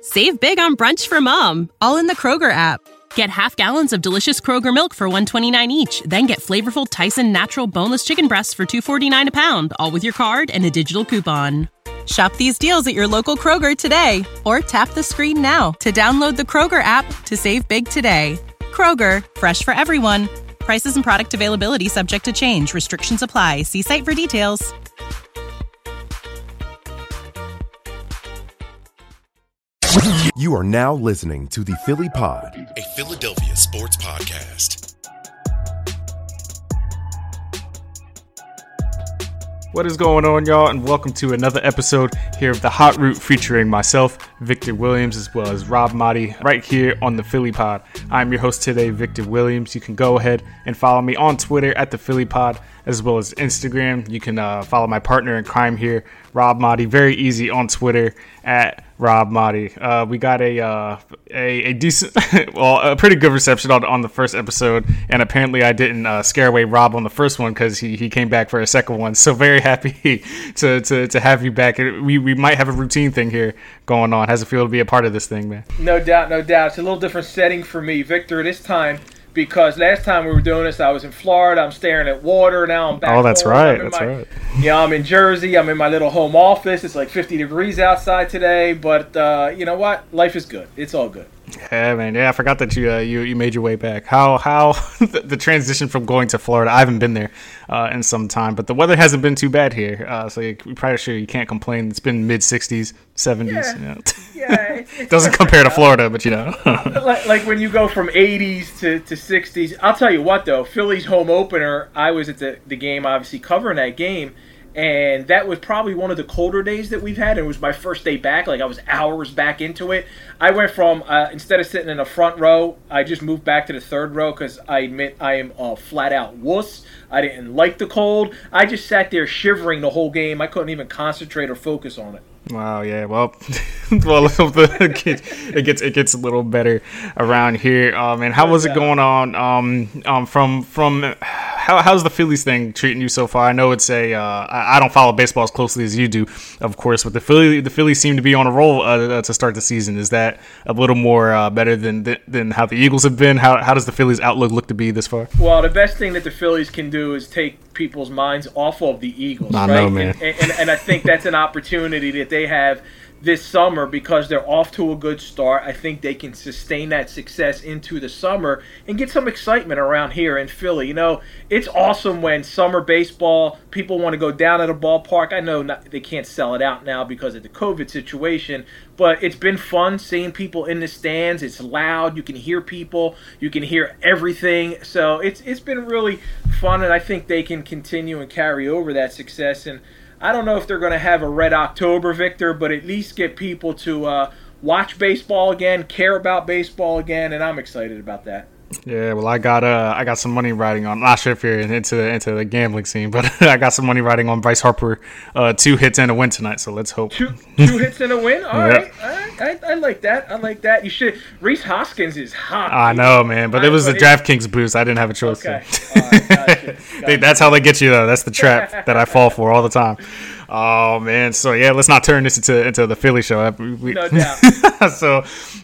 Save big on brunch for mom, all in the Kroger app. Get half gallons of delicious Kroger milk for $1.29 each. Then get flavorful Tyson natural boneless chicken breasts for $2.49 a pound, all with your card and a digital coupon. Shop these deals at your local Kroger today, or tap the screen now to download the Kroger app to save big today. Kroger, fresh for everyone. Prices and product availability subject to change. Restrictions apply. See site for details. You are now listening to the Philly Pod, a Philadelphia sports podcast. What is going on, y'all, and welcome to another episode here of the Hot Route featuring myself, Victor Williams, as well as Rob Motti, right here on the Philly Pod. I'm your host today, Victor Williams. You can go ahead and follow me on Twitter at the Philly Pod, as well as Instagram. You can follow my partner in crime here, Rob Motti. Very easy on Twitter at Rob Motti. We got a decent, well, a pretty good reception on the first episode, and apparently I didn't scare away Rob on the first one because he came back for a second one. So very happy to have you back. We might have a routine thing here going on. How's it feel to be a part of this thing, man? No doubt. It's a little different setting for me, Victor, this time. Because last time we were doing this, I was in Florida. I'm staring at water. Now I'm back. Oh, that's home. right. That's right. Yeah, I'm in Jersey. I'm in my little home office. It's like 50 degrees outside today. But you know what? Life is good. It's all good. Yeah, man. Yeah, I forgot that you made your way back. How the transition from going to Florida? I haven't been there in some time, but the weather hasn't been too bad here. So you're probably sure you can't complain. It's been mid 60s, 70s. Yeah. You know. Yeah, it doesn't compare to Florida, but you know. like when you go from 80s to 60s. I'll tell you what, though. Philly's home opener, I was at the game, obviously covering that game, and that was probably one of the colder days that we've had. It was my first day back. Like, I was hours back into it. I went from, instead of sitting in the front row, I just moved back to the third row because I admit I am a flat-out wuss. I didn't like the cold. I just sat there shivering the whole game. I couldn't even concentrate or focus on it. Wow, yeah, well, it gets a little better around here. And how was it going on? From how's the Phillies thing treating you so far? I know it's I don't follow baseball as closely as you do, of course, but the Phillies seem to be on a roll to start the season. Is that a little more better than how the Eagles have been? How does the Phillies' outlook look to be this far? Well, the best thing that the Phillies can do is take people's minds off of the Eagles, I right? know, man. And I think that's an opportunity that they have this summer because they're off to a good start. I think they can sustain that success into the summer and get some excitement around here in Philly. You know, it's awesome when summer baseball, people want to go down to the ballpark. I know they can't sell it out now because of the COVID situation, but it's been fun seeing people in the stands. It's loud. You can hear people. You can hear everything. So it's been really fun, and I think they can continue and carry over that success. And I don't know if they're going to have a Red October, Victor, but at least get people to watch baseball again, care about baseball again, and I'm excited about that. Yeah, well, I got some money riding on. I'm not sure if you're into the gambling scene, but I got some money riding on Bryce Harper, 2 hits and a win tonight. So let's hope. Two hits and a win. All Yep. right. I like that. I like that. You should. Reese Hoskins is hot. I know, man, but it was the DraftKings boost. I didn't have a choice. Okay. All right, gotcha. That's how they get you, though. That's the trap that I fall for all the time. Oh man, so yeah, let's not turn this into the Philly show. No doubt. So,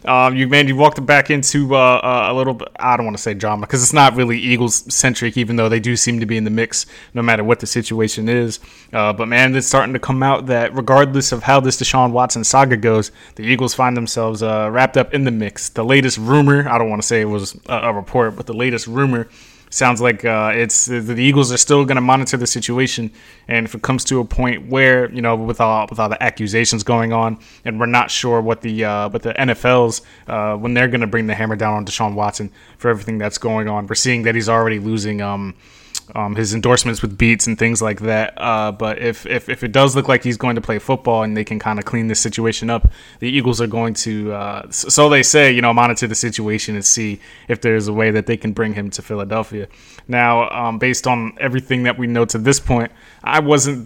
you walked back into a little bit. I don't want to say drama because it's not really Eagles centric, even though they do seem to be in the mix no matter what the situation is. But man, it's starting to come out that regardless of how this Deshaun Watson saga goes, the Eagles find themselves wrapped up in the mix. The latest rumor, I don't want to say it was a report, but the latest rumor sounds like it's the Eagles are still going to monitor the situation, and if it comes to a point where, you know, with all the accusations going on, and we're not sure what the NFL's when they're going to bring the hammer down on Deshaun Watson for everything that's going on. We're seeing that he's already losing his endorsements with Beats and things like that. But if it does look like he's going to play football and they can kind of clean this situation up, the Eagles are going to, so they say, you know, monitor the situation and see if there's a way that they can bring him to Philadelphia. Now, based on everything that we know to this point, I wasn't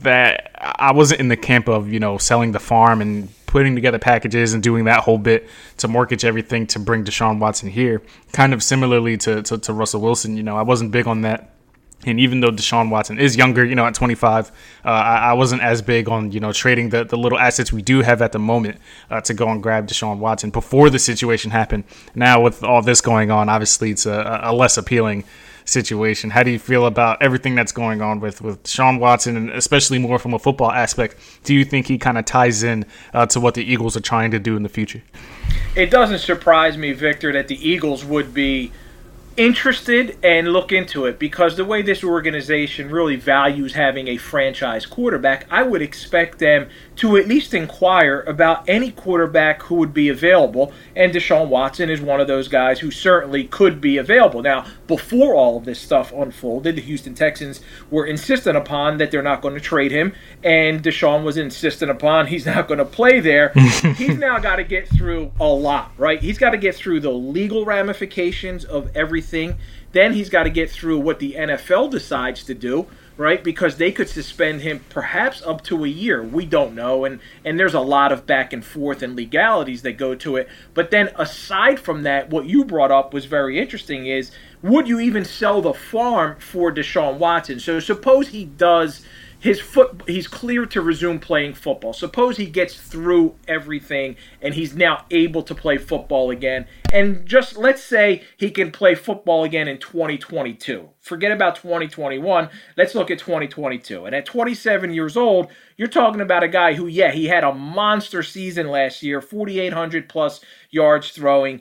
in the camp of, you know, selling the farm and putting together packages and doing that whole bit to mortgage everything to bring Deshaun Watson here. Kind of similarly to Russell Wilson, you know, I wasn't big on that. And even though Deshaun Watson is younger, at 25, I wasn't as big on, trading the little assets we do have at the moment to go and grab Deshaun Watson before the situation happened. Now with all this going on, obviously it's a less appealing situation. How do you feel about everything that's going on with Deshaun Watson, and especially more from a football aspect? Do you think he kind of ties in to what the Eagles are trying to do in the future? It doesn't surprise me, Victor, that the Eagles would be interested and look into it, because the way this organization really values having a franchise quarterback, I would expect them to at least inquire about any quarterback who would be available, and Deshaun Watson is one of those guys who certainly could be available. Now, before all of this stuff unfolded, the Houston Texans were insistent upon that they're not going to trade him, and Deshaun was insistent upon he's not going to play there. He's now got to get through a lot, right? He's got to get through the legal ramifications of everything. Then he's got to get through what the NFL decides to do, right? Because they could suspend him perhaps up to a year. We don't know. And there's a lot of back and forth and legalities that go to it. But then aside from that, what you brought up was very interesting is, would you even sell the farm for Deshaun Watson? So suppose he does he's cleared to resume playing football. Suppose he gets through everything and he's now able to play football again. And just let's say he can play football again in 2022. Forget about 2021. Let's look at 2022. And at 27 years old, you're talking about a guy who, he had a monster season last year, 4,800 plus yards throwing,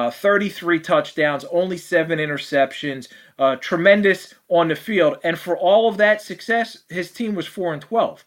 33 touchdowns, only 7 interceptions, tremendous on the field. And for all of that success, his team was 4-12.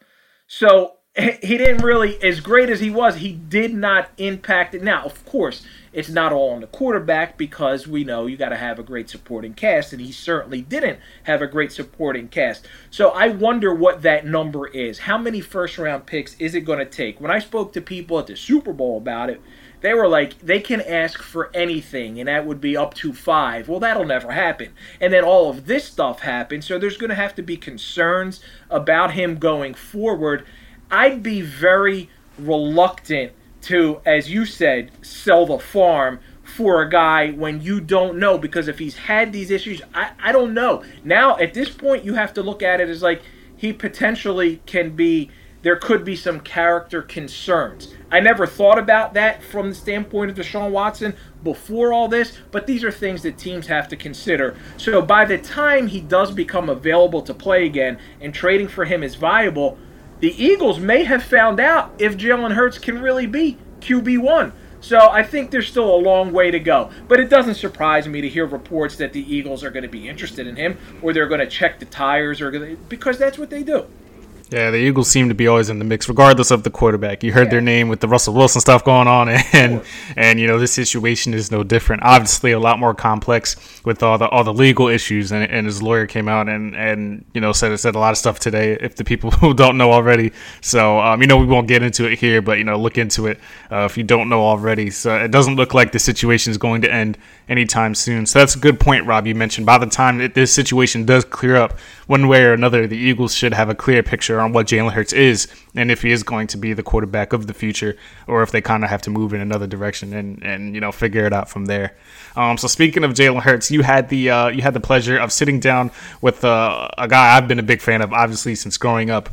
So he didn't really, as great as he was, he did not impact it. Now, of course, it's not all on the quarterback, because we know you got to have a great supporting cast, and he certainly didn't have a great supporting cast. So I wonder what that number is. How many first-round picks is it going to take? When I spoke to people at the Super Bowl about it, they were like, they can ask for anything, and that would be up to 5. Well, that'll never happen. And then all of this stuff happened, so there's going to have to be concerns about him going forward. I'd be very reluctant to, as you said, sell the farm for a guy when you don't know, because if he's had these issues, I don't know. Now, at this point, you have to look at it as like he potentially there could be some character concerns. I never thought about that from the standpoint of Deshaun Watson before all this, but these are things that teams have to consider. So by the time he does become available to play again and trading for him is viable, the Eagles may have found out if Jalen Hurts can really be QB1. So I think there's still a long way to go. But it doesn't surprise me to hear reports that the Eagles are going to be interested in him, or they're going to check the tires, because that's what they do. Yeah, the Eagles seem to be always in the mix, regardless of the quarterback. You heard their name with the Russell Wilson stuff going on, and this situation is no different. Obviously, a lot more complex with all the legal issues, and his lawyer came out and said a lot of stuff today. If the people who don't know already, so we won't get into it here, but look into it if you don't know already. So it doesn't look like the situation is going to end anytime soon. So that's a good point, Rob. You mentioned by the time that this situation does clear up, one way or another, the Eagles should have a clear picture on what Jalen Hurts is, and if he is going to be the quarterback of the future, or if they kind of have to move in another direction and figure it out from there. So speaking of Jalen Hurts, you had the pleasure of sitting down with a guy I've been a big fan of, obviously, since growing up.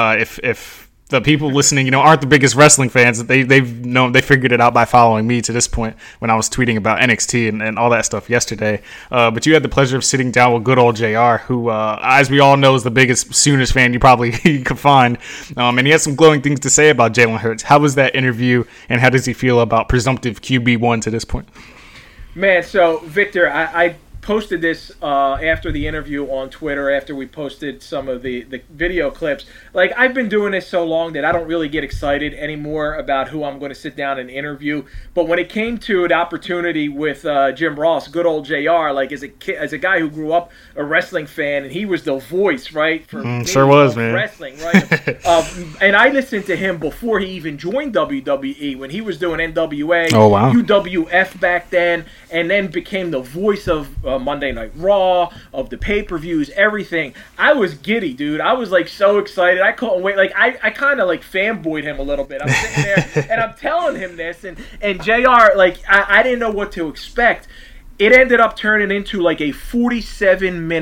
If the people listening, aren't the biggest wrestling fans, they figured it out by following me to this point when I was tweeting about NXT and all that stuff yesterday. But you had the pleasure of sitting down with good old JR, who, as we all know, is the biggest Sooners fan you probably could find. And he had some glowing things to say about Jalen Hurts. How was that interview, and how does he feel about presumptive QB1 to this point? Man, so Victor, I posted this after the interview on Twitter, after we posted some of the video clips. Like, I've been doing this so long that I don't really get excited anymore about who I'm going to sit down and interview. But when it came to the opportunity with Jim Ross, good old JR, like as a guy who grew up a wrestling fan, and he was the voice, right, for sure was, man, wrestling, right? And I listened to him before he even joined WWE, when he was doing NWA, UWF back then, and then became the voice of Monday Night Raw, of the pay-per-views, everything. I was giddy, dude. I was like so excited. I couldn't wait. Like I kind of like fanboyed him a little bit. I'm sitting there and I'm telling him this, and JR, like I didn't know what to expect. It ended up turning into like a 47-minute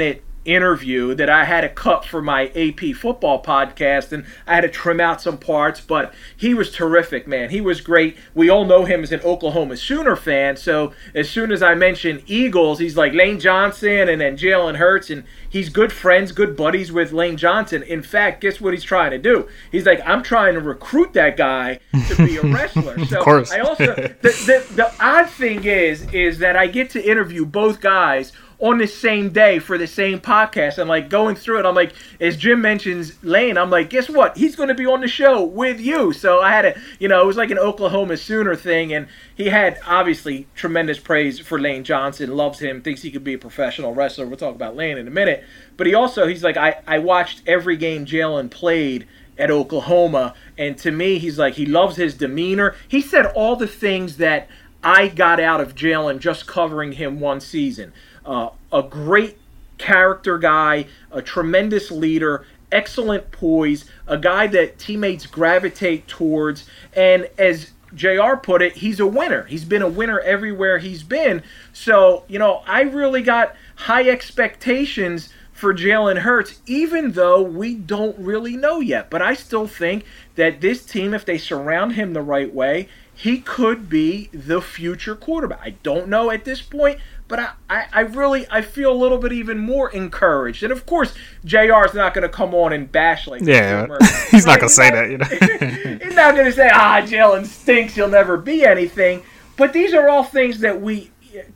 interview that I had to cut for my AP football podcast, and I had to trim out some parts, but he was terrific, man. He was great. We all know him as an Oklahoma Sooner fan, so as soon as I mentioned Eagles, he's like Lane Johnson and then Jalen Hurts, and he's good friends, good buddies with Lane Johnson. In fact, guess what he's trying to do? He's like, I'm trying to recruit that guy to be a wrestler. So of course. I also the odd thing is that I get to interview both guys on the same day for the same podcast. And like going through it, I'm like, as Jim mentions Lane, I'm like, guess what? He's going to be on the show with you. So I had to, it was like an Oklahoma Sooner thing. And he had obviously tremendous praise for Lane Johnson, loves him, thinks he could be a professional wrestler. We'll talk about Lane in a minute. But he's like, I watched every game Jalen played at Oklahoma. And to me, he's like, he loves his demeanor. He said all the things that I got out of Jalen just covering him one season. A great character guy, a tremendous leader, excellent poise, a guy that teammates gravitate towards, and as JR put it, he's a winner. He's been a winner everywhere he's been. So, I really got high expectations for Jalen Hurts, even though we don't really know yet. But I still think that this team, if they surround him the right way, he could be the future quarterback. I don't know at this point, but I feel a little bit even more encouraged. And of course, JR is not going to come on and bash like he's not going to say that. He's not going to say, Jalen stinks, he'll never be anything. But these are all things that we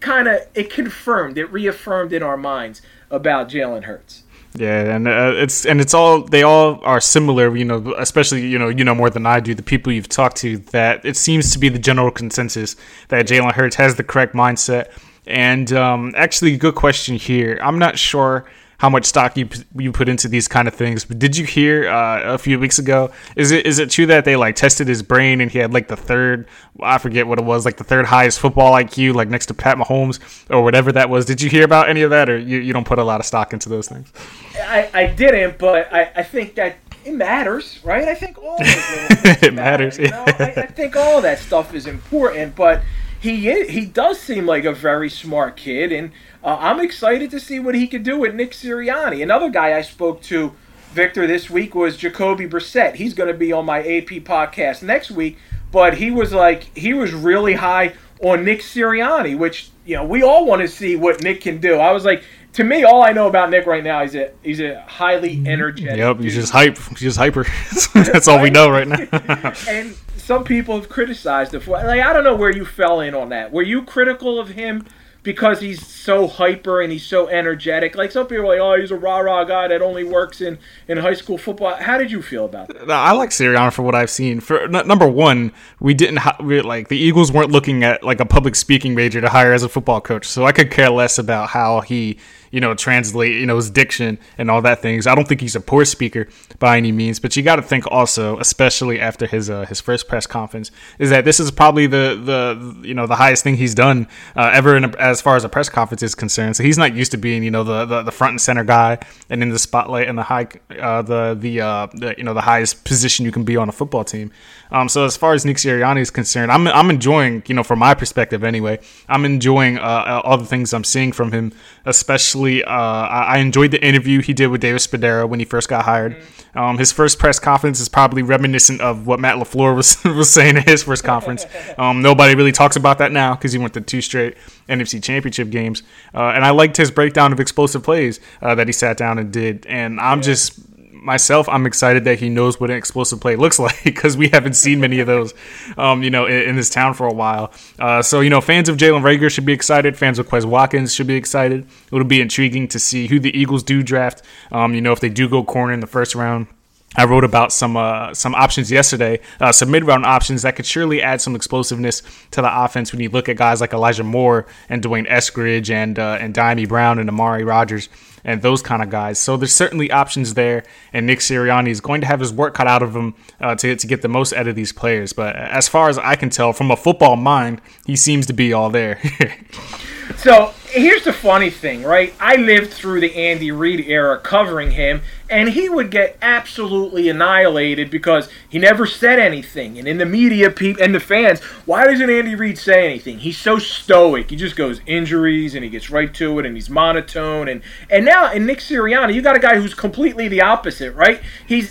it reaffirmed in our minds about Jalen Hurts. Yeah, and it's all, they all are similar, especially, more than I do, the people you've talked to, that it seems to be the general consensus that Jalen Hurts has the correct mindset. And actually, good question here. I'm not sure how much stock you put into these kind of things, but did you hear a few weeks ago? Is it true that they tested his brain and he had the third, I forget what it was, the third highest football IQ, next to Pat Mahomes or whatever that was? Did you hear about any of that, or you don't put a lot of stock into those things? I didn't, but I think that it matters, right? I think all of it matters. I think all of that stuff is important, but he does seem like a very smart kid, and I'm excited to see what he could do with Nick Sirianni. Another guy I spoke to, Victor, this week was Jacoby Brissett. He's going to be on my AP podcast next week, but he was really high on Nick Sirianni, which we all want to see what Nick can do. I was like, to me, all I know about Nick right now is he's a highly energetic. Yep, he's just hype. He's just hyper. That's all we know right now. And some people have criticized him for. I don't know where you fell in on that. Were you critical of him because he's so hyper and he's so energetic? Some people are like, oh, he's a rah-rah guy that only works in high school football. How did you feel about that? I like Sirianni for what I've seen. For number one, the Eagles weren't looking at a public speaking major to hire as a football coach, so I could care less about how he translate, his diction and all that things. I don't think he's a poor speaker by any means, but you got to think also, especially after his first press conference, is that this is probably the highest thing he's done ever as far as a press conference is concerned. So he's not used to being, the front and center guy and in the spotlight and the highest position you can be on a football team. So as far as Nick Sirianni is concerned, I'm enjoying, from my perspective anyway, I'm enjoying all the things I'm seeing from him, especially I enjoyed the interview he did with David Spadaro when he first got hired. His first press conference is probably reminiscent of what Matt LaFleur was saying in his first conference. Nobody really talks about that now because he went to 2 straight NFC Championship games. And I liked his breakdown of explosive plays that he sat down and did. And I'm excited that he knows what an explosive play looks like because we haven't seen many of those, in this town for a while. So fans of Jalen Reagor should be excited. Fans of Quez Watkins should be excited. It'll be intriguing to see who the Eagles do draft. If they do go corner in the first round. I wrote about some options yesterday, some mid-round options that could surely add some explosiveness to the offense when you look at guys like Elijah Moore and Dwayne Eskridge and Diami Brown and Amari Rodgers and those kind of guys. So there's certainly options there, and Nick Sirianni is going to have his work cut out of him to get the most out of these players. But as far as I can tell, from a football mind, he seems to be all there. So here's the funny thing, right? I lived through the Andy Reid era covering him, and he would get absolutely annihilated because he never said anything. And in the media, and the fans, why doesn't Andy Reid say anything? He's so stoic. He just goes injuries, and he gets right to it, and he's monotone. And now in Nick Sirianni, you got a guy who's completely the opposite, right? He's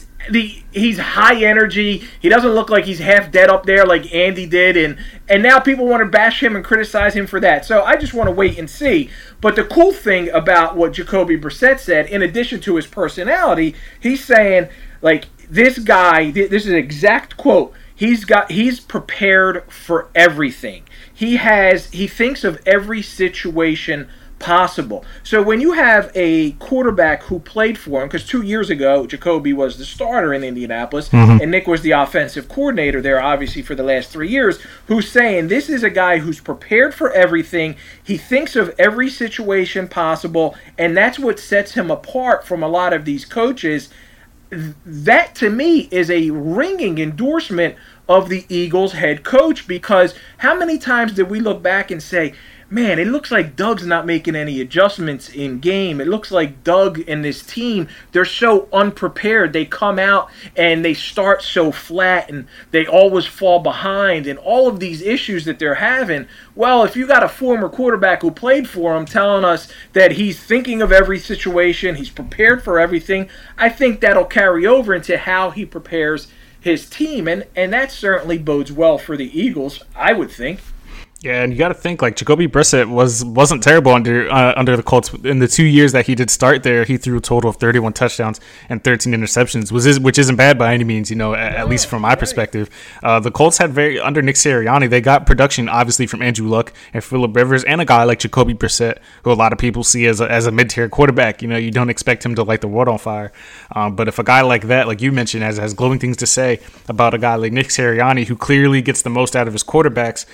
high energy. He doesn't look like he's half dead up there like Andy did, and now people want to bash him and criticize him for that. So I just want to wait and see. But the cool thing about what Jacoby Brissett said, in addition to his personality, he's saying, like, this guy, this is an exact quote, he's prepared for everything. He thinks of every situation possible. So when you have a quarterback who played for him, because 2 years ago Jacoby was the starter in Indianapolis, and Nick was the offensive coordinator there, obviously, for the last 3 years, who's saying this is a guy who's prepared for everything. He thinks of every situation possible, and that's what sets him apart from a lot of these coaches. That, to me, is a ringing endorsement of the Eagles head coach, because how many times did we look back and say, man, it looks like Doug's not making any adjustments in game. It looks like Doug and this team, they're so unprepared. They come out and they start so flat and they always fall behind and all of these issues that they're having. Well, if you got a former quarterback who played for him telling us that he's thinking of every situation, he's prepared for everything, I think that'll carry over into how he prepares his team. And that certainly bodes well for the Eagles, I would think. Yeah, and you got to think, like, Jacoby Brissett wasn't terrible under the Colts. In the 2 years that he did start there, he threw a total of 31 touchdowns and 13 interceptions, which isn't bad by any means, at least from my perspective. The Colts had under Nick Sirianni, they got production, obviously, from Andrew Luck and Phillip Rivers, and a guy like Jacoby Brissett, who a lot of people see as a mid-tier quarterback. You don't expect him to light the world on fire. But if a guy like that, like you mentioned, has glowing things to say about a guy like Nick Sirianni, who clearly gets the most out of his quarterbacks,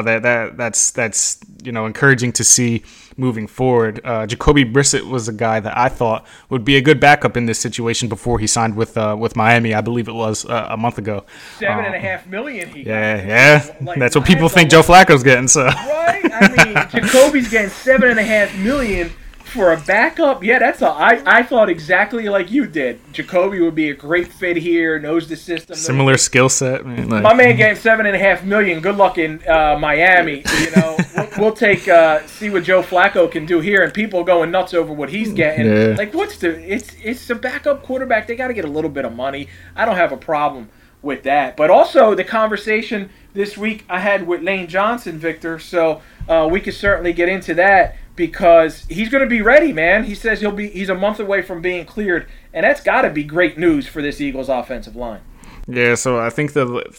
that's encouraging to see moving forward. Jacoby Brissett was a guy that I thought would be a good backup in this situation before he signed with Miami. I believe it was a month ago. $7.5 million. He got. Yeah. That's what people think Joe Flacco's getting. So right. I mean, Jacoby's getting $7.5 million for a backup. Yeah, I thought exactly like you did. Jacoby would be a great fit here. Knows the system. Similar skill set. My man getting $7.5 million. Good luck in Miami. We'll take see what Joe Flacco can do here, and people going nuts over what he's getting. Yeah. Like, it's a backup quarterback. They got to get a little bit of money. I don't have a problem with that. But also the conversation this week I had with Lane Johnson, Victor. So we could certainly get into that, because he's going to be ready, man. He says he's a month away from being cleared, and that's got to be great news for this Eagles offensive line. Yeah, so I think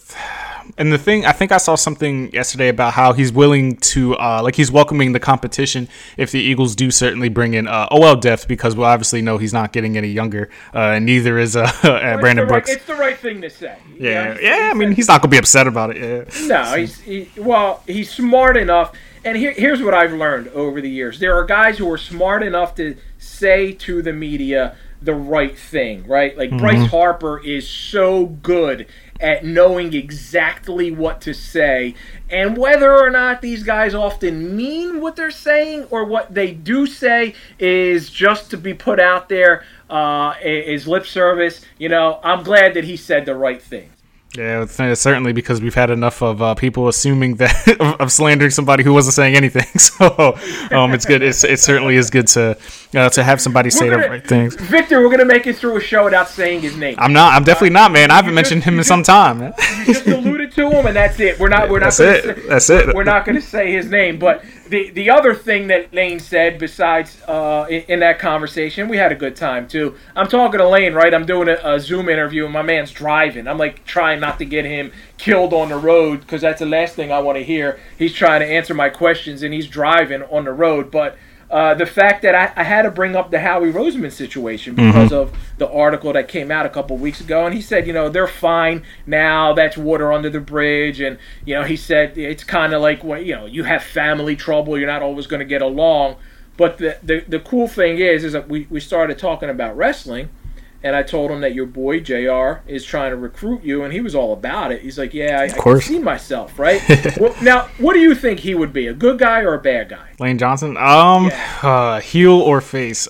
I think I saw something yesterday about how he's willing to, he's welcoming the competition if the Eagles do certainly bring in OL depth, because we obviously know he's not getting any younger, and neither is Brandon Brooks. It's the right thing to say. Yeah, I mean, he's not going to be upset about it. Yeah. No, he's smart enough. And here's what I've learned over the years. There are guys who are smart enough to say to the media the right thing, right? Like Bryce Harper is so good at knowing exactly what to say. And whether or not these guys often mean what they're saying or what they do say is just to be put out there, is lip service. I'm glad that he said the right thing. Yeah, certainly, because we've had enough of people assuming that of slandering somebody who wasn't saying anything. So it's good. It certainly is good to have somebody say the right things. Victor, we're gonna make it through a show without saying his name. I'm not. I'm definitely not, man. I haven't mentioned him in some time. Man. You just alluded to him, and that's it. We're not. That's it. We're not gonna say his name, but. The other thing that Lane said, besides in that conversation, we had a good time too. I'm talking to Lane, right? I'm doing a Zoom interview, and my man's driving. I'm like trying not to get him killed on the road, because that's the last thing I want to hear. He's trying to answer my questions, and he's driving on the road. But the fact that I had to bring up the Howie Roseman situation because of the article that came out a couple weeks ago, and he said, they're fine now. That's water under the bridge, and he said it's kind of like you have family trouble. You're not always going to get along. But the cool thing is that we started talking about wrestling, and I told him that your boy JR is trying to recruit you, and he was all about it. He's like, yeah, I can see myself, right? Well, now, what do you think he would be, a good guy or a bad guy? Lane Johnson? Heel or face?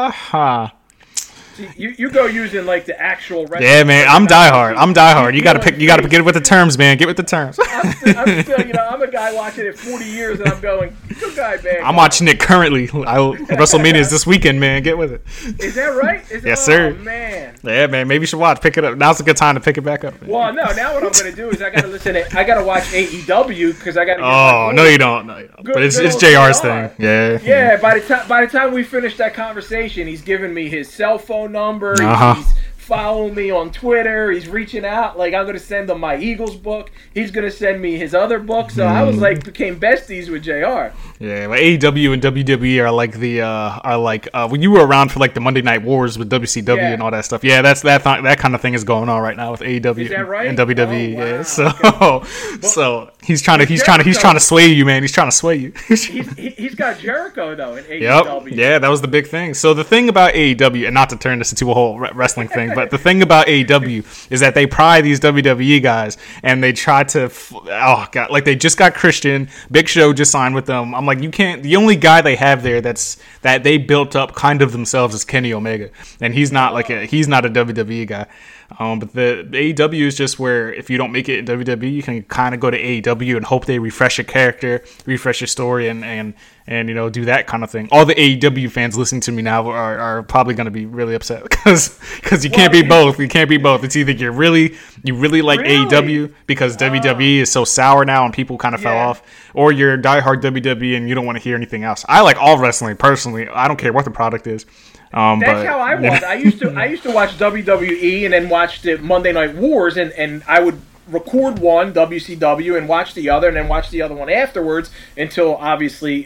You go using like the actual wrestling. Yeah, man, I'm diehard. You gotta get it with the terms, man. Get with the terms. I'm still, I'm a guy watching it 40 years, and I'm going, good guy, bad guy. I'm watching it currently. WrestleMania is this weekend, man. Get with it. Is that right? Yes, sir. Oh, man. Yeah, man. Maybe you should watch. Pick it up. Now's a good time to pick it back up. Man. Well, no. Now what I'm gonna do is I gotta watch AEW because I gotta. Oh no, you don't. No, you don't. But it's JR's thing. Yeah. Yeah. By the time we finish that conversation, he's giving me his cell phone number. He's following me on Twitter. He's reaching out. Like, I'm gonna send him my Eagles book. He's gonna send me his other book. So I was like, became besties with JR. Yeah, like AEW and WWE are like when you were around for like the Monday Night Wars with WCW and all that stuff. Yeah, that kind of thing is going on right now with AEW is that right? and WWE. Oh, wow. Yeah, so he's trying to sway you, man. He's trying to sway you. he's got Jericho though in AEW. Yep. Yeah, that was the big thing. So the thing about AEW, and not to turn this into a whole wrestling thing, but the thing about AEW is that they pry these WWE guys and they try to like they just got Christian. Big Show just signed with them. I'm like, you can't. The only guy they have there that they built up kind of themselves is Kenny Omega, and he's not he's not a WWE guy. But the AEW is just where if you don't make it in WWE, you can kind of go to AEW and hope they refresh your character, refresh your story, and do that kind of thing. All the AEW fans listening to me now are probably going to be really upset because you can't be both. You can't be both. It's either you really like AEW because WWE is so sour now and people kind of fell off, or you're diehard WWE and you don't want to hear anything else. I like all wrestling personally. I don't care what the product is. That's how I was. I used to watch WWE and then watch the Monday Night Wars, and I would record one WCW and watch the other, and then watch the other one afterwards until obviously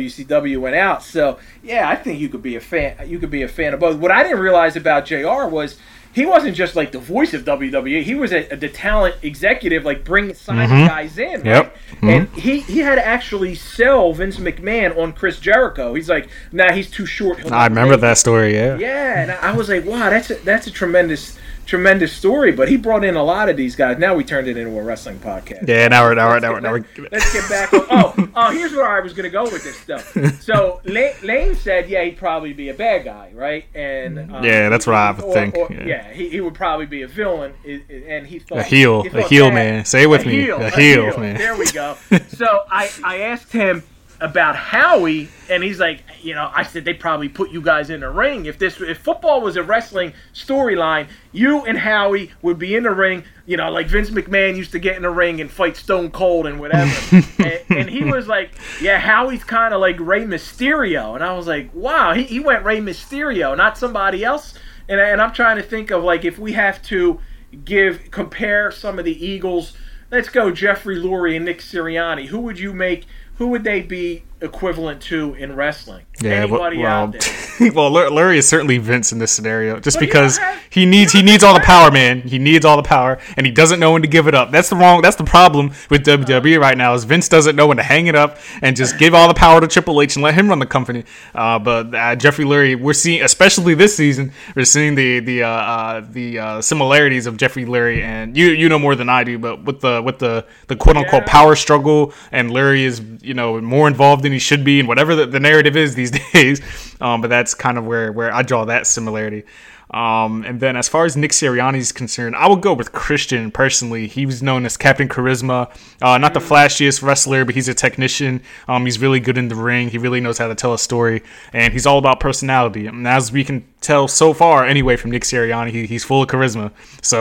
WCW went out. So yeah, I think you could be a fan. You could be a fan of both. What I didn't realize about JR was he wasn't just like the voice of WWE. He was the talent executive, like signing guys in. Yep. Right? And he had to actually sell Vince McMahon on Chris Jericho. He's like, nah, he's too short. I remember that story. Yeah. Yeah, and I was like, wow, that's a tremendous story. But he brought in a lot of these guys. Now we turned it into a wrestling podcast. Yeah, now we're. Let's get back. Oh, here's where I was gonna go with this stuff. So Lane said, yeah, he'd probably be a bad guy, right? And yeah, that's what I think. He would probably be a villain, and he thought a heel, man. Say it with me, a heel, man. There we go. So I asked him about Howie, and he's like, I said they'd probably put you guys in the ring. If football was a wrestling storyline, you and Howie would be in the ring, like Vince McMahon used to get in the ring and fight Stone Cold and whatever. and he was like, yeah, Howie's kind of like Rey Mysterio. And I was like, wow, he went Rey Mysterio, not somebody else. And I'm trying to think of, like, if we have to compare some of the Eagles, let's go Jeffrey Lurie and Nick Sirianni. Who would they be equivalent to in wrestling? Yeah, anybody out there? Well, Lurie is certainly Vince in this scenario, just because he needs all the power, man. He needs all the power, and he doesn't know when to give it up. That's the problem with WWE right now is Vince doesn't know when to hang it up and just give all the power to Triple H and let him run the company. But Jeffrey Lurie, we're seeing, especially this season, we're seeing the similarities of Jeffrey Lurie, and you know more than I do, but with the quote unquote power struggle, and Lurie is more involved than he should be, and whatever the narrative is these days. But that's kind of where I draw that similarity. And then as far as Nick Sirianni is concerned, I would go with Christian personally. He was known as Captain Charisma, not the flashiest wrestler, but he's a technician. He's really good in the ring. He really knows how to tell a story, and he's all about personality. And as we can tell so far, anyway, from Nick Sirianni, he's full of charisma. So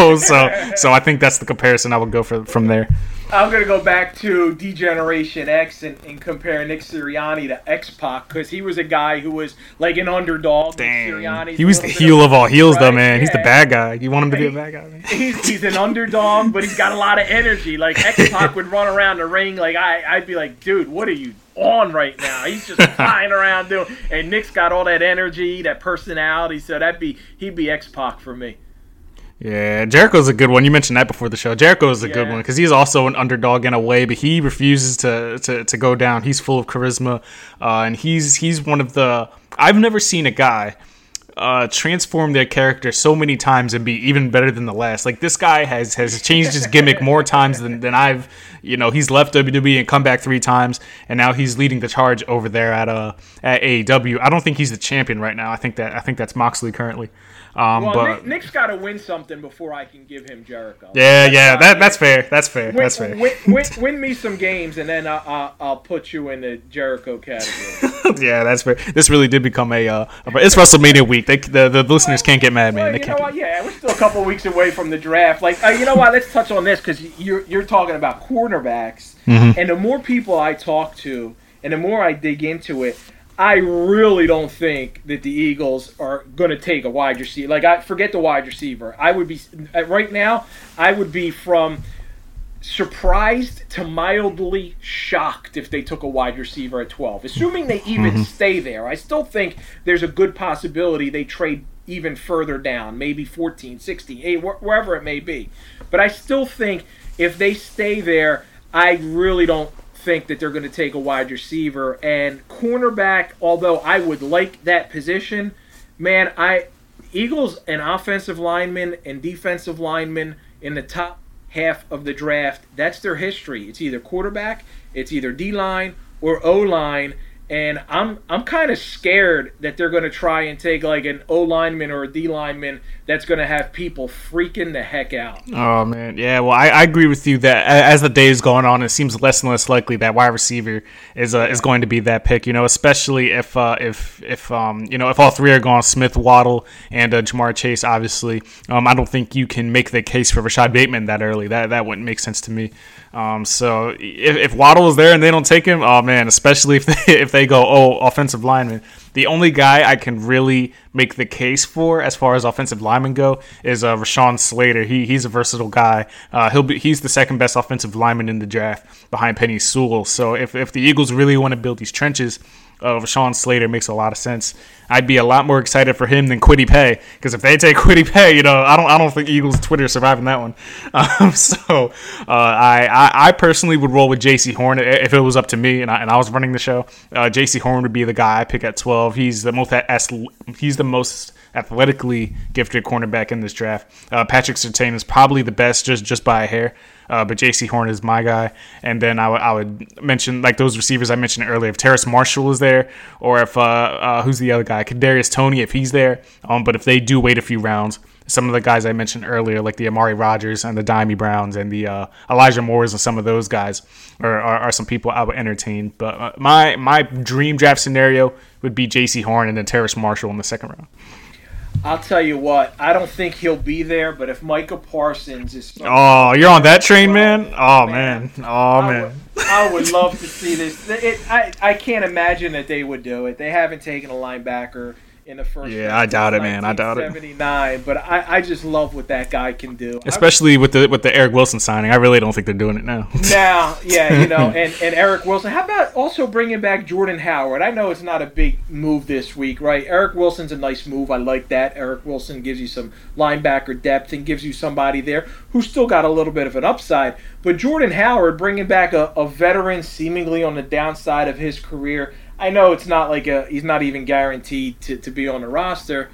I think that's the comparison I would go from there. I'm going to go back to D-Generation X and compare Nick Sirianni to X-Pac, because he was a guy who was like an underdog. Dang. He was the heel of all heels, though, man. Yeah. He's the bad guy. You want him to be a bad guy, man? He's an underdog, but he's got a lot of energy. Like, X-Pac would run around the ring. Like, I'd be like, dude, what are you on right now? He's just flying around doing. And Nick's got all that energy, that personality. So he'd be X-Pac for me. Yeah, Jericho's a good one. You mentioned that before the show. Jericho's a good one because he's also an underdog in a way, but he refuses to go down. He's full of charisma, and he's one of the. I've never seen a guy transform their character so many times and be even better than the last. Like, this guy has changed his gimmick more times than I've, he's left WWE and come back 3 times, and now he's leading the charge over there at AEW. I don't think he's the champion right now. I think that's Moxley currently. Nick's got to win something before I can give him Jericho. That's fair. That's fair. Win me some games, and then I'll put you in the Jericho category. Yeah, that's fair. This really did become it's WrestleMania week. The listeners can't get mad, man. Well, you know what? Yeah, we're still a couple of weeks away from the draft. Like, you know what? Let's touch on this because you're talking about cornerbacks, and the more people I talk to, and the more I dig into it, I really don't think that the Eagles are going to take a wide receiver. Like, I forget the wide receiver. I would be right now. I would be from surprised to mildly shocked if they took a wide receiver at 12, assuming they even stay there. I still think there's a good possibility they trade even further down, maybe 14, 16, 8, wherever it may be. But I still think if they stay there, I really don't think that they're going to take a wide receiver. And cornerback, although I would like that position, man, Eagles and offensive linemen and defensive linemen in the top half of the draft, that's their history. It's either quarterback, it's either D-line or O-line. And I'm kind of scared that they're going to try and take like an O-lineman or a D-lineman that's going to have people freaking the heck out. Oh, man. Yeah, well, I agree with you that as the days going on, it seems less and less likely that wide receiver is going to be that pick, especially if all 3 are gone, Smith, Waddle, and Jamar Chase, obviously. I don't think you can make the case for Rashad Bateman that early. That wouldn't make sense to me. So if Waddle is there and they don't take him, oh, man, especially if they go, offensive lineman. The only guy I can really make the case for as far as offensive linemen go is Rashawn Slater. He's a versatile guy. He's the second best offensive lineman in the draft behind Penei Sewell. So if the Eagles really want to build these trenches, Rashawn Slater makes a lot of sense. I'd be a lot more excited for him than Kwity Paye, because if they take Kwity Paye, I don't think Eagles Twitter is surviving that one. I personally would roll with J.C. Horn if it was up to me and I was running the show. J.C. Horn would be the guy I pick at 12. He's the most athletically gifted cornerback in this draft. Patrick Surtain is probably the best just by a hair. But J.C. Horn is my guy. And then I would mention, like, those receivers I mentioned earlier. If Terrace Marshall is there, or if who's the other guy? Kadarius Toney, if he's there. But if they do wait a few rounds, some of the guys I mentioned earlier, like the Amari Rodgers and the Dimey Browns and the Elijah Moores and some of those guys are some people I would entertain. But my dream draft scenario would be J.C. Horn and then Terrace Marshall in the second round. I'll tell you what, I don't think he'll be there, but if Micah Parsons is... Oh, you're on that train, man? Oh, man. I would love to see this. I can't imagine that they would do it. They haven't taken a linebacker in the first round. I doubt it, man. I doubt it. 79, but I just love what that guy can do. Especially with the Eric Wilson signing. I really don't think they're doing it now. Now, yeah, and Eric Wilson. How about also bringing back Jordan Howard? I know it's not a big move this week, right? Eric Wilson's a nice move. I like that. Eric Wilson gives you some linebacker depth and gives you somebody there who's still got a little bit of an upside. But Jordan Howard, bringing back a veteran seemingly on the downside of his career, I know it's not like he's not even guaranteed to be on the roster.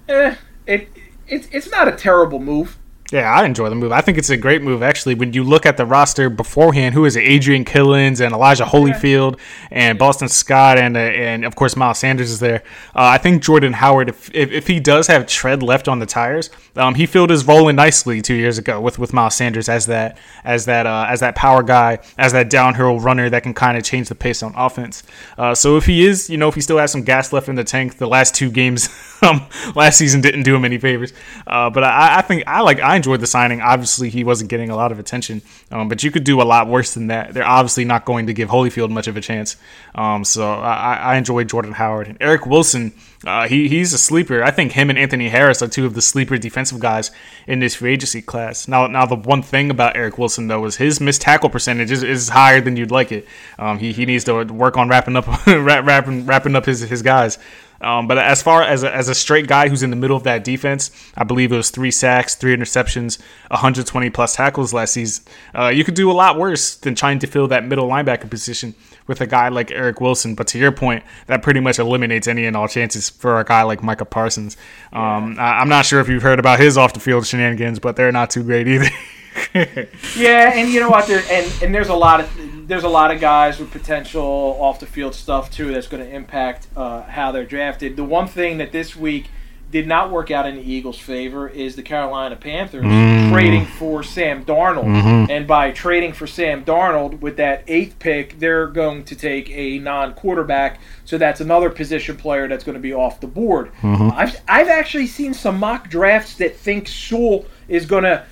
It's not a terrible move. Yeah, I enjoy the move. I think it's a great move, actually. When you look at the roster beforehand, who is it? Adrian Killins and Elijah Holyfield and Boston Scott and of course, Miles Sanders is there. I think Jordan Howard, if he does have tread left on the tires, he filled his role in nicely 2 years ago with Miles Sanders as that power guy, as that downhill runner that can kind of change the pace on offense. So if he is, if he still has some gas left in the tank, the last 2 games last season didn't do him any favors. But I think I enjoyed the signing. Obviously, he wasn't getting a lot of attention, but you could do a lot worse than that. They're obviously not going to give Holyfield much of a chance. So I enjoyed Jordan Howard. And Eric Wilson, he's a sleeper. I think him and Anthony Harris are 2 of the sleeper defensive guys in this free agency class. Now the one thing about Eric Wilson, though, is his missed tackle percentage is higher than you'd like it. He needs to work on wrapping up his guys. But as far as a straight guy who's in the middle of that defense, I believe it was 3 sacks, 3 interceptions, 120 plus tackles last season. You could do a lot worse than trying to fill that middle linebacker position with a guy like Eric Wilson. But to your point, that pretty much eliminates any and all chances for a guy like Micah Parsons. I'm not sure if you've heard about his off the field shenanigans, but they're not too great either. Yeah, and you know what? There's a lot of guys with potential off the field stuff too that's going to impact how they're drafted. The one thing that this week did not work out in the Eagles' favor is the Carolina Panthers trading for Sam Darnold. And by trading for Sam Darnold with that 8th pick, they're going to take a non-quarterback. So that's another position player that's going to be off the board. I've actually seen some mock drafts that think Sewell is going to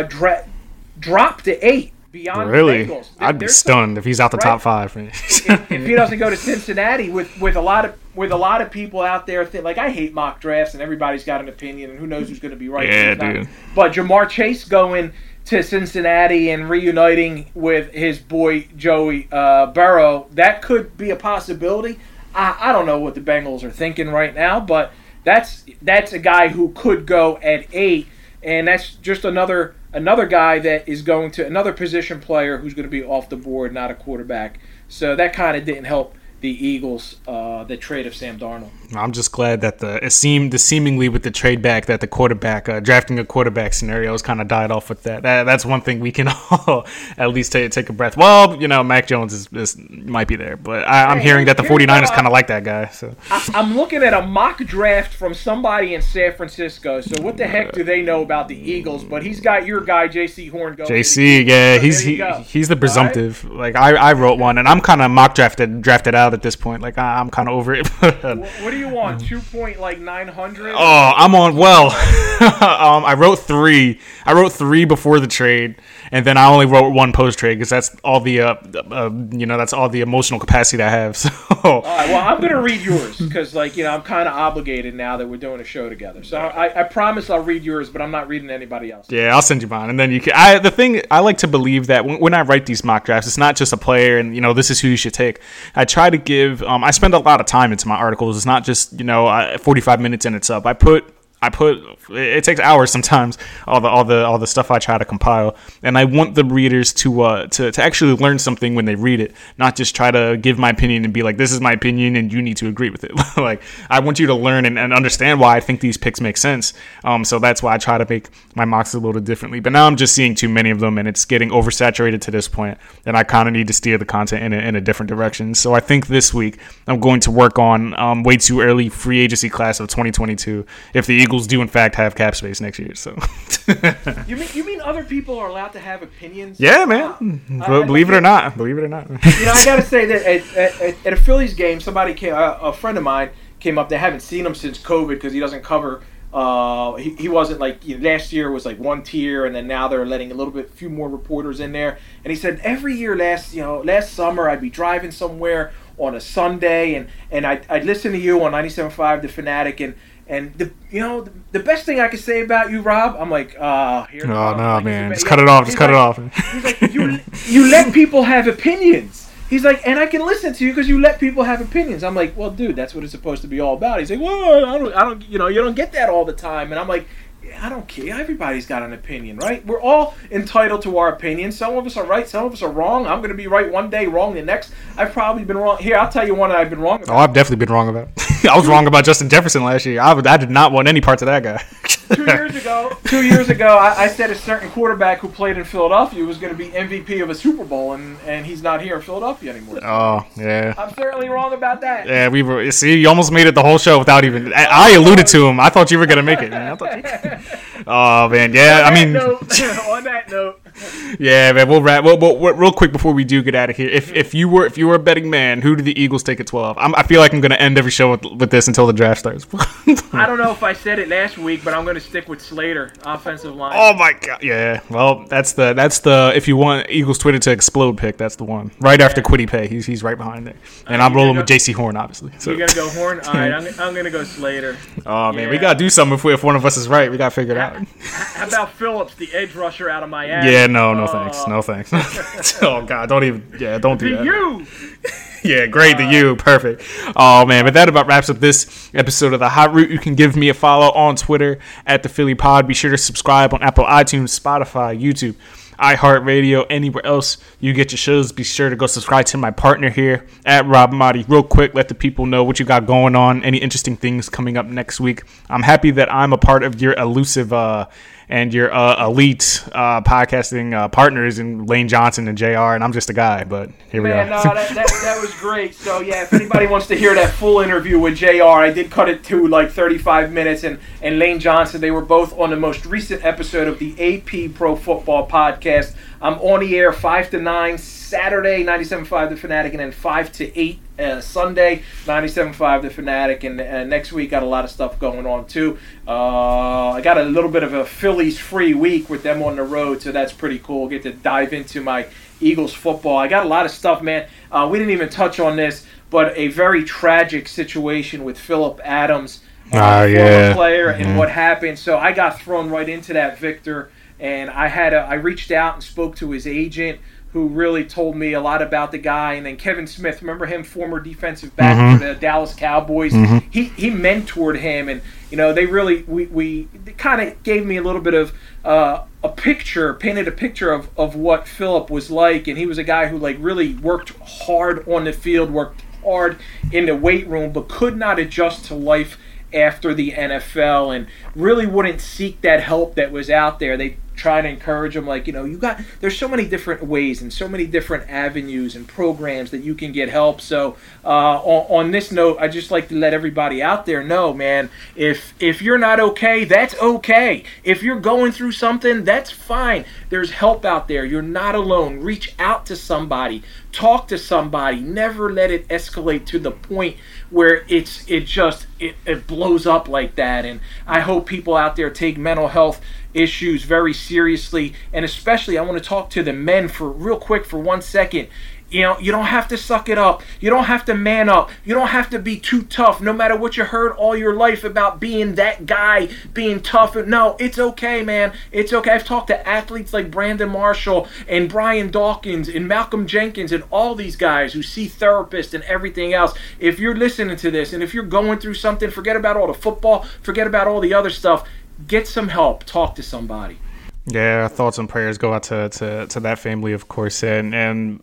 drop to 8 beyond really? the Bengals. I'd be stunned if he's out the top 5. if he doesn't go to Cincinnati, with a lot of people out there like, I hate mock drafts and everybody's got an opinion and who knows who's going to be right. Yeah, dude. But Jamar Chase going to Cincinnati and reuniting with his boy Joey Burrow, that could be a possibility. I don't know what the Bengals are thinking right now, but that's a guy who could go at 8, and that's just another guy that is going to another position player who's going to be off the board, not a quarterback. So that kind of didn't help the Eagles, the trade of Sam Darnold. I'm just glad that it seemed seemingly with the trade back that the quarterback drafting a quarterback scenario has kind of died off with that. That's one thing we can all at least take a breath. Well, Mac Jones might be there, but I'm hearing that the 49ers kind of like that guy. So I'm looking at a mock draft from somebody in San Francisco. So what the heck do they know about the Eagles? But he's got your guy J.C. Horn going. J.C. Yeah, he's the presumptive. Right? Like I wrote one, and I'm kind of mock drafted out at this point. Like I'm kind of over it. What do you want? 2.900? Oh, I'm on. Well, I wrote 3. I wrote 3 before the trade, and then I only wrote 1 post trade because that's all the that's all the emotional capacity that I have. So. All right. Well, I'm gonna read yours because I'm kind of obligated now that we're doing a show together. So I promise I'll read yours, but I'm not reading anybody else. Yeah, I'll send you mine, and then you can. The thing I like to believe that when I write these mock drafts, it's not just a player and this is who you should take. I try to give. I spend a lot of time into my articles. It's not just 45 minutes and it's up. I put it takes hours sometimes, all the stuff I try to compile, and I want the readers to actually learn something when they read it, not just try to give my opinion and be like, this is my opinion and you need to agree with it. Like, I want you to learn and understand why I think these picks make sense. So that's why I try to make my mocks a little differently. But now I'm just seeing too many of them and it's getting oversaturated to this point, and I kind of need to steer the content in a different direction. So I think this week I'm going to work on way too early free agency class of 2022 if the Eagles do in fact have cap space next year. So you mean other people are allowed to have opinions? Yeah, man. Believe it or not. I gotta say that at a Phillies game, a friend of mine came up. They haven't seen him since COVID because he doesn't cover. He wasn't like last year was like 1 tier, and then now they're letting few more reporters in there. And he said every year last summer I'd be driving somewhere on a Sunday and I'd listen to you on 97.5 The Fanatic and the best thing I could say about you, Rob, I'm like, here. Oh no, man, just cut it off. Just cut it off. He's like, you let people have opinions. He's like, and I can listen to you because you let people have opinions. I'm like, well, dude, that's what it's supposed to be all about. He's like, well, I don't, you don't get that all the time. And I'm like, yeah, I don't care. Everybody's got an opinion, right? We're all entitled to our opinions. Some of us are right, some of us are wrong. I'm going to be right one day, wrong the next. I've probably been wrong. Here, I'll tell you one that I've been wrong about. Oh, I've definitely been wrong about. I was wrong about Justin Jefferson last year. I did not want any parts of that guy. 2 years ago, I said a certain quarterback who played in Philadelphia was going to be MVP of a Super Bowl, and he's not here in Philadelphia anymore. Oh, yeah. I'm certainly wrong about that. Yeah, we were. See, you almost made it the whole show without even. I alluded to him. I thought you were going to make it, man. Oh, man. Yeah, on that note. Yeah, man. We'll wrap. Well, real quick before we do get out of here, if you were a betting man, who do the Eagles take at 12? I feel like I'm going to end every show with this until the draft starts. I don't know if I said it last week, but I'm going to stick with Slater, offensive line. Oh my God! Yeah. Well, that's the if you want Eagles Twitter to explode pick, that's the one. Right after Quiddy Pay, he's right behind there. And I'm rolling with J.C. Horn, obviously. So. You're gonna go Horn? All right, I'm gonna go Slater. Oh man, we gotta do something if one of us is right. We gotta figure it out. How about Phillips, the edge rusher out of Miami? Yeah, no thanks. Oh God, don't do that. You. Yeah, great to you. Perfect. Oh, man. But that about wraps up this episode of The Hot Route. You can give me a follow on Twitter at The Philly Pod. Be sure to subscribe on Apple iTunes, Spotify, YouTube, iHeartRadio, anywhere else you get your shows. Be sure to go subscribe to my partner here at Rob Motti. Real quick, let the people know what you got going on, any interesting things coming up next week. I'm happy that I'm a part of your elusive and your elite podcasting partners in Lane Johnson and JR, and I'm just a guy, but here we are. No, that was great. So, yeah, if anybody wants to hear that full interview with JR, I did cut it to like 35 minutes, and Lane Johnson, they were both on the most recent episode of the AP Pro Football Podcast. I'm on the air 5 to 9 Saturday, 97.5 The Fanatic, and then 5 to 8 Sunday, 97.5 The Fanatic, and next week got a lot of stuff going on too. I got a little bit of a Phillies free week with them on the road, so that's pretty cool. Get to dive into my Eagles football. I got a lot of stuff, man. We didn't even touch on this, but a very tragic situation with Phillip Adams, former player, and what happened. So I got thrown right into that, Victor, and I reached out and spoke to his agent, who really told me a lot about the guy. And then Kevin Smith, remember him, former defensive back for the Dallas Cowboys? He mentored him, and they really we kind of gave me a little bit of painted a picture of what Phillip was like. And he was a guy who really worked hard on the field, worked hard in the weight room, but could not adjust to life after the NFL, and really wouldn't seek that help that was out there. They try to encourage them, there's so many different ways and so many different avenues and programs that you can get help. So on this note, I just like to let everybody out there know, man, if you're not okay, that's okay. If you're going through something, that's fine. There's help out there. You're not alone. Reach out to somebody. Talk to somebody. Never let it escalate to the point where it blows up like that. And I hope people out there take mental health issues very seriously, and especially I want to talk to the men for 1 second. You don't have to suck it up. You don't have to man up. You don't have to be too tough, no matter what you heard all your life about being that guy, being tough. No, it's okay, man. It's okay. I've talked to athletes like Brandon Marshall and Brian Dawkins and Malcolm Jenkins and all these guys who see therapists and everything else. If you're listening to this and if you're going through something, forget about all the football, forget about all the other stuff. Get some help. Talk to somebody. Yeah, thoughts and prayers go out to that family, of course, and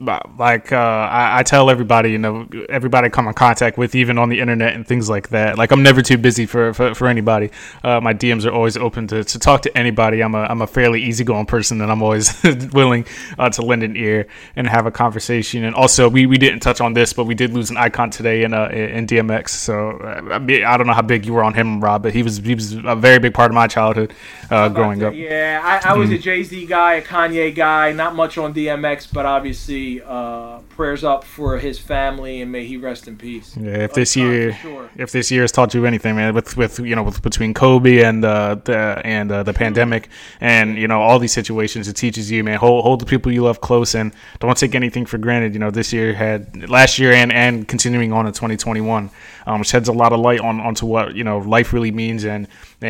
I tell everybody, everybody I come in contact with, even on the internet and things like that. I'm never too busy for anybody. My DMs are always open to talk to anybody. I'm a fairly easygoing person, and I'm always willing to lend an ear and have a conversation. And also, we didn't touch on this, but we did lose an icon today in DMX. So I don't know how big you were on him, Rob, but he was a very big part of my childhood growing up. Yeah, I was a Jay-Z guy, a Kanye guy, not much on DMX, but obviously prayers up for his family, and may he rest in peace. Yeah, if this year has taught you anything, man, with between Kobe and the pandemic and all these situations, it teaches you, man, hold the people you love close and don't take anything for granted. Last year and continuing on in 2021, which sheds a lot of light onto what life really means and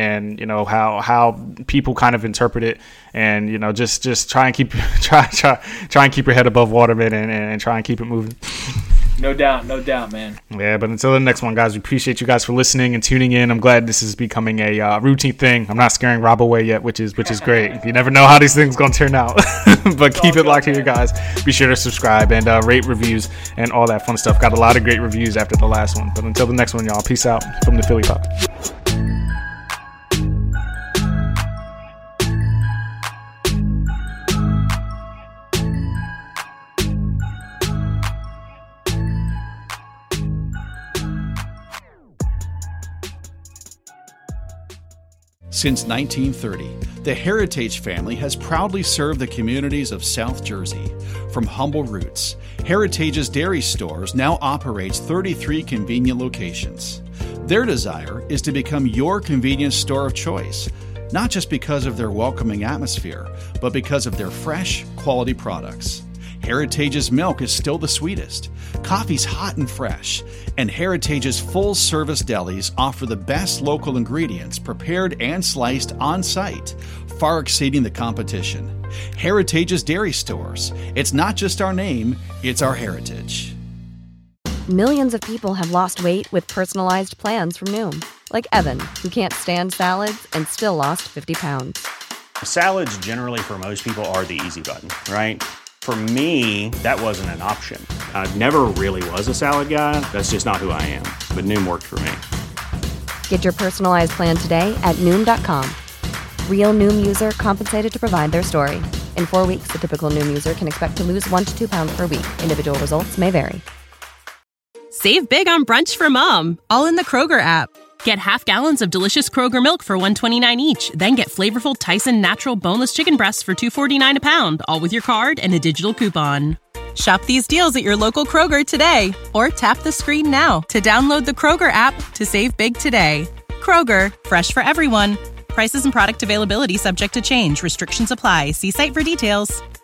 how people kind of interpret it. And just try and keep your head above water, man, and try and keep it moving. No doubt, man. Yeah, but until the next one, guys, we appreciate you guys for listening and tuning in. I'm glad this is becoming a routine thing. I'm not scaring Rob away yet, which is great. You never know how these things gonna turn out, but keep it locked here, guys. Be sure to subscribe and rate, reviews, and all that fun stuff. Got a lot of great reviews after the last one. But until the next one, y'all, peace out from the Philly Pod. Since 1930, the Heritage family has proudly served the communities of South Jersey. From humble roots, Heritage's dairy stores now operates 33 convenient locations. Their desire is to become your convenience store of choice, not just because of their welcoming atmosphere, but because of their fresh, quality products. Heritage's milk is still the sweetest, coffee's hot and fresh, and Heritage's full-service delis offer the best local ingredients prepared and sliced on-site, far exceeding the competition. Heritage's Dairy Stores. It's not just our name, it's our heritage. Millions of people have lost weight with personalized plans from Noom. Like Evan, who can't stand salads and still lost 50 pounds. Salads generally for most people are the easy button, right? For me, that wasn't an option. I never really was a salad guy. That's just not who I am. But Noom worked for me. Get your personalized plan today at Noom.com. Real Noom user compensated to provide their story. In 4 weeks, the typical Noom user can expect to lose 1 to 2 pounds per week. Individual results may vary. Save big on brunch for mom, all in the Kroger app. Get half gallons of delicious Kroger milk for $1.29 each. Then get flavorful Tyson natural boneless chicken breasts for $2.49 a pound, all with your card and a digital coupon. Shop these deals at your local Kroger today, or tap the screen now to download the Kroger app to save big today. Kroger, fresh for everyone. Prices and product availability subject to change. Restrictions apply. See site for details.